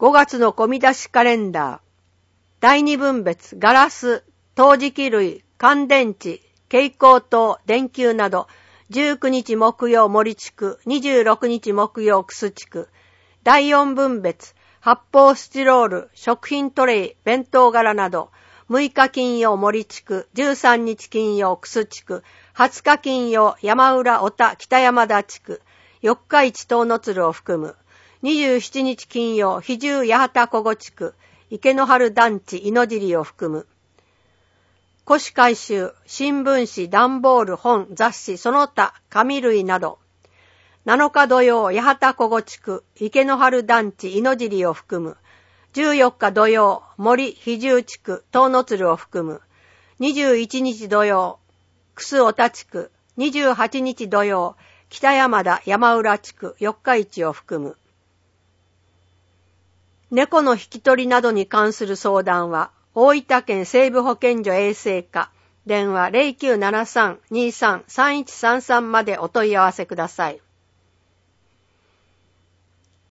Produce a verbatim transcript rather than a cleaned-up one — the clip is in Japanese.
ごがつの込み出しカレンダー。第二分別、ガラス、陶磁器類、乾電池、蛍光灯、電球など、じゅうくにち木曜森地区、にじゅうろくにち木曜楠地区。第四分別、発泡スチロール、食品トレイ、弁当柄など、むいか金曜森地区、じゅうさんにち金曜楠地区、はつか金曜山浦小田北山田地区、よっか市東の鶴を含む、にじゅうしちにち金曜比重八幡小後地区、池の春団地猪尻を含む、古紙回収、新聞紙、段ボール、本、雑誌、その他、紙類など、なのか土曜八幡小後地区、池の春団地猪尻を含む、じゅうよっか土曜森比重地区、東の鶴を含む、にじゅういちにち土曜楠小田地区、にじゅうはちにち土曜北山田山浦地区、四日市を含む。猫の引き取りなどに関する相談は、大分県西部保健所衛生課、電話 ゼロきゅうななさん にーさん さんいちさんさん までお問い合わせください。